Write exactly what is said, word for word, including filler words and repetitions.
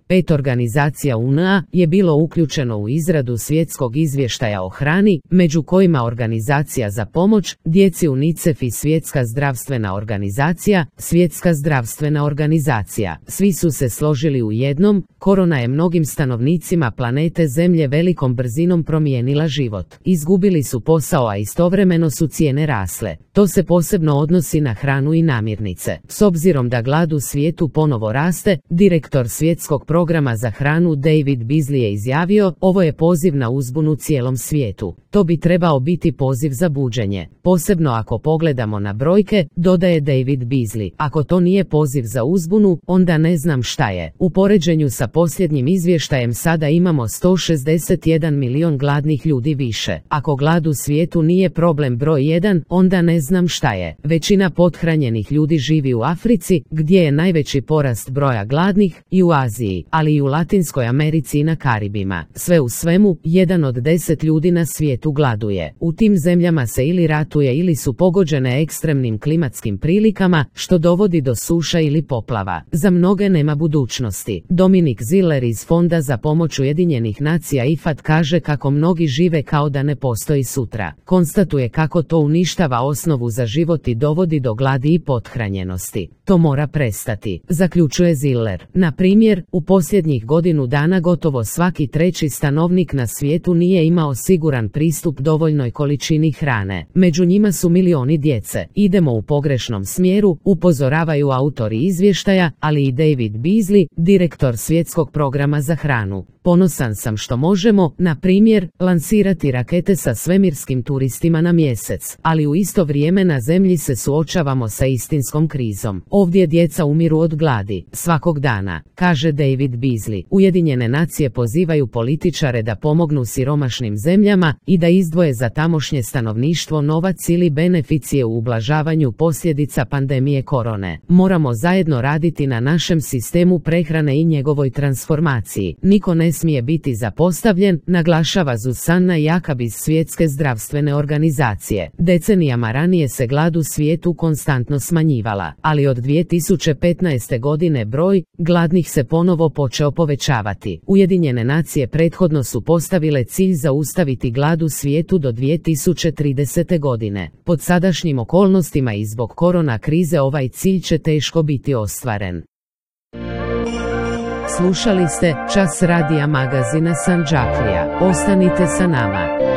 Pet organizacija U N A je bilo uključeno u izradu svjetskog izvještaja o hrani, među kojima Organizacija za pomoć djeci UNICEF i Svjetska zdravstvena organizacija, Svjetska zdravstvena organizacija. Svi su se složili u jednom, korona je mnogim stanovnicima planete Zemlje velikom brzinom promijenila život. Izgubili su posao, a istovremeno su cijene rasle. To se posebno odnosi na hranu i namirnice. S obzirom da glad u svijetu ponovo raste, direktor svjetskog programa za hranu David Beasley je izjavio: ovo je poziv na uzbunu cijelom svijetu. To bi trebao biti poziv za buđenje. Posebno ako pogledamo na brojke, dodaje David Beasley. Ako to nije poziv za uzbunu, onda ne znam šta je. U poređenju sa posljednjim izvještajem sada imamo sto šezdeset jedan milion gladnih ljudi više. Ako glad u svijetu nije problem broj jedan, onda ne znam šta je. Većina pothranjenih ljudi živi u Africi, gdje je najveći porast broja gladnih, i u Aziji, ali i u Latinskoj Americi i na Karibima. Sve u svemu, jedan od deset ljudi na svijetu gladuje. U tim zemljama se ili ratuje ili su pogođene ekstremnim klimatskim prilikama, što dovodi do suša ili poplava. Za mnoge nema budućnosti. Dominik Ziller iz Fonda za pomoć Ujedinjenih nacija I F A D kaže kako mnogi žive kao da ne postoji sutra. Konstatuje kako to uništava osnovu za život i dovodi do gladi i pothranjenosti. To mora prestati, zaključuje Ziller. Na primjer, u posljednjih godinu dana gotovo svaki treći stanovnik na svijetu nije imao siguran pristup dovoljnoj količini hrane. Među njima su milioni djece. Idemo u pogrešnom smjeru, upozoravaju autori izvještaja, ali i David Beasley, direktor svjetskog programa za hranu. Ponosan sam što možemo, na primjer, lansirati rakete sa svemirskim turistima na mjesec, ali u isto vrijeme na Zemlji se suočavamo sa istinskom krizom. Ovdje djeca umiru od gladi, svakog dana, kaže David Beasley. Ujedinjene nacije pozivaju političare da pomognu siromašnim zemljama i da izdvoje za tamošnje stanovništvo novac ili beneficije u ublažavanju posljedica pandemije korone. Moramo zajedno raditi na našem sistemu prehrane i njegovoj transformaciji. Niko ne smije biti zapostavljen, naglašava Zuzana Jakab iz Svjetske zdravstvene organizacije. Decenijama ranije se glad u svijetu konstantno smanjivala, ali od dvije tisuće petnaeste godine broj gladnih se ponovo počeo povećavati. Ujedinjene nacije prethodno su postavile cilj zaustaviti glad u svijetu do dvije tisuće tridesete godine. Pod sadašnjim okolnostima i zbog korona krize ovaj cilj će teško biti ostvaren. Slušali ste Čas radija magazina Sandžaklija. Ostanite sa nama.